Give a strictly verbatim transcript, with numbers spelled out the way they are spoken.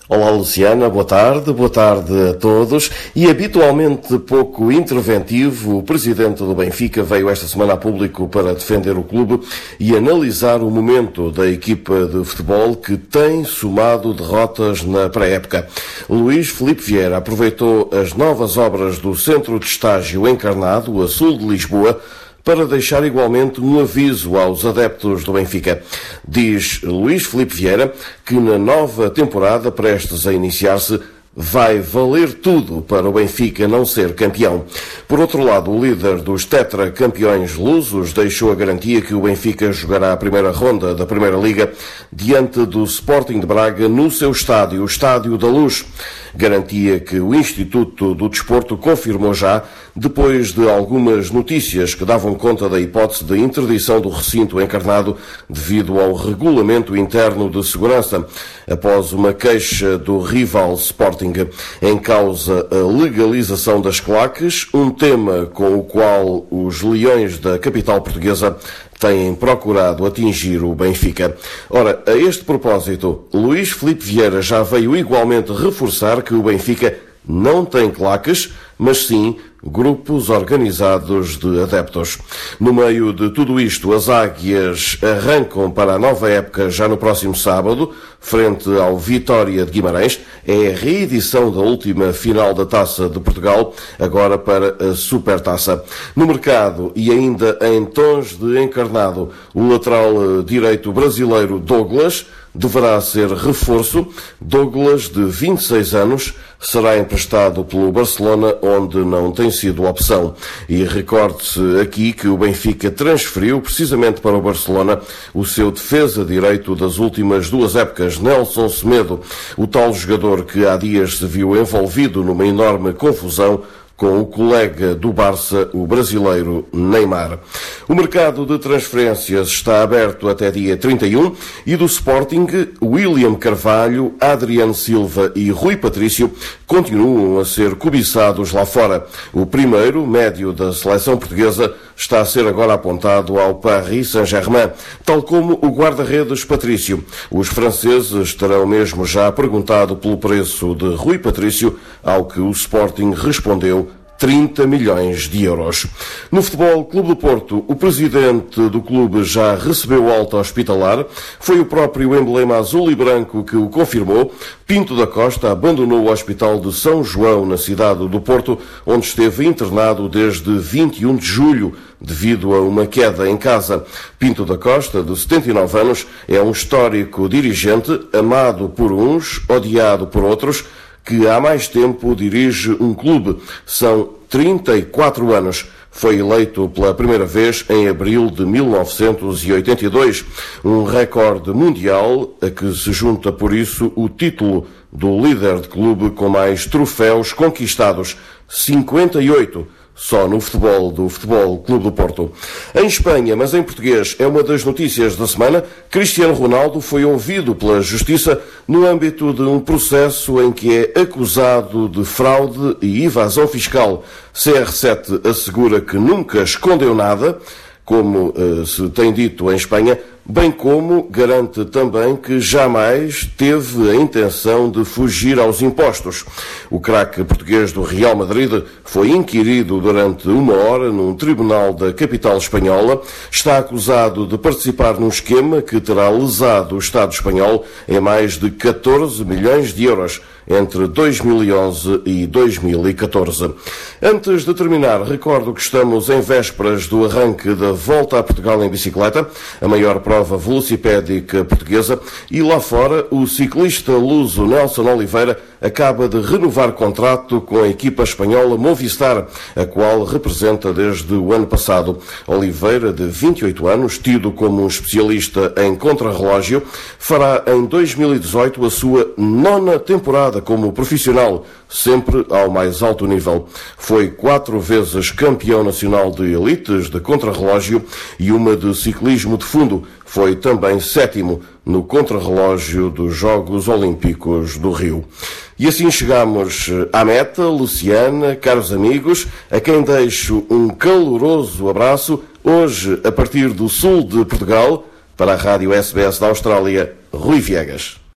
Olá Luciana, boa tarde, boa tarde a todos. E habitualmente pouco interventivo, o presidente do Benfica veio esta semana a público para defender o clube e analisar o momento da equipa de futebol que tem somado derrotas na pré-época. Luís Filipe Vieira aproveitou as novas obras do Centro de Estágio Encarnado, a sul de Lisboa, para deixar igualmente um aviso aos adeptos do Benfica. Diz Luís Filipe Vieira que na nova temporada, prestes a iniciar-se, vai valer tudo para o Benfica não ser campeão. Por outro lado, o líder dos tetracampeões lusos deixou a garantia que o Benfica jogará a primeira ronda da Primeira Liga diante do Sporting de Braga no seu estádio, o Estádio da Luz. Garantia que o Instituto do Desporto confirmou já, depois de algumas notícias que davam conta da hipótese de interdição do recinto encarnado devido ao regulamento interno de segurança, após uma queixa do rival Sporting. Em causa a legalização das claques, um tema com o qual os leões da capital portuguesa têm procurado atingir o Benfica. Ora, a este propósito, Luís Filipe Vieira já veio igualmente reforçar que o Benfica não tem claques, mas sim grupos organizados de adeptos. No meio de tudo isto, as Águias arrancam para a nova época já no próximo sábado, frente ao Vitória de Guimarães. É a reedição da última final da Taça de Portugal, agora para a Supertaça. No mercado, e ainda em tons de encarnado, o lateral direito brasileiro Douglas deverá ser reforço. Douglas, de vinte e seis anos, será emprestado pelo Barcelona, onde não tem sido opção. E recorde-se aqui que o Benfica transferiu precisamente para o Barcelona o seu defesa direito das últimas duas épocas, Nelson Semedo, o tal jogador que há dias se viu envolvido numa enorme confusão com o colega do Barça, o brasileiro Neymar. O mercado de transferências está aberto até dia trinta e um e do Sporting, William Carvalho, Adriano Silva e Rui Patrício continuam a ser cobiçados lá fora. O primeiro, médio da seleção portuguesa, está a ser agora apontado ao Paris Saint-Germain, tal como o guarda-redes Patrício. Os franceses terão mesmo já perguntado pelo preço de Rui Patrício, ao que o Sporting respondeu trinta milhões de euros. No Futebol Clube do Porto, o presidente do clube já recebeu alta hospitalar. Foi o próprio emblema azul e branco que o confirmou. Pinto da Costa abandonou o Hospital de São João, na cidade do Porto, onde esteve internado desde vinte e um de julho, devido a uma queda em casa. Pinto da Costa, de setenta e nove anos, é um histórico dirigente, amado por uns, odiado por outros, que há mais tempo dirige um clube. São trinta e quatro anos. Foi eleito pela primeira vez em abril de mil novecentos e oitenta e dois. Um recorde mundial a que se junta, por isso, o título do líder de clube com mais troféus conquistados, cinquenta e oito. Só no futebol do Futebol Clube do Porto. Em Espanha, mas em português, é uma das notícias da semana. Cristiano Ronaldo foi ouvido pela Justiça no âmbito de um processo em que é acusado de fraude e evasão fiscal. C R sete assegura que nunca escondeu nada, como uh, se tem dito em Espanha, bem como garante também que jamais teve a intenção de fugir aos impostos. O craque português do Real Madrid foi inquirido durante uma hora num tribunal da capital espanhola. Está acusado de participar num esquema que terá lesado o Estado espanhol em mais de catorze milhões de euros entre dois mil e onze e dois mil e catorze. Antes de terminar, recordo que estamos em vésperas do arranque da Volta a Portugal em bicicleta, a maior prova velocipédica portuguesa, e lá fora o ciclista luso Nelson Oliveira acaba de renovar contrato com a equipa espanhola Movistar, a qual representa desde o ano passado. Oliveira, de vinte e oito anos, tido como um especialista em contrarrelógio, fará em dois mil e dezoito a sua nona temporada como profissional, sempre ao mais alto nível. Foi quatro vezes campeão nacional de elites de contrarrelógio e uma de ciclismo de fundo. Foi também sétimo no contrarrelógio dos Jogos Olímpicos do Rio. E assim chegamos à meta. Luciana, caros amigos, a quem deixo um caloroso abraço, hoje a partir do sul de Portugal, para a Rádio S B S da Austrália, Rui Viegas.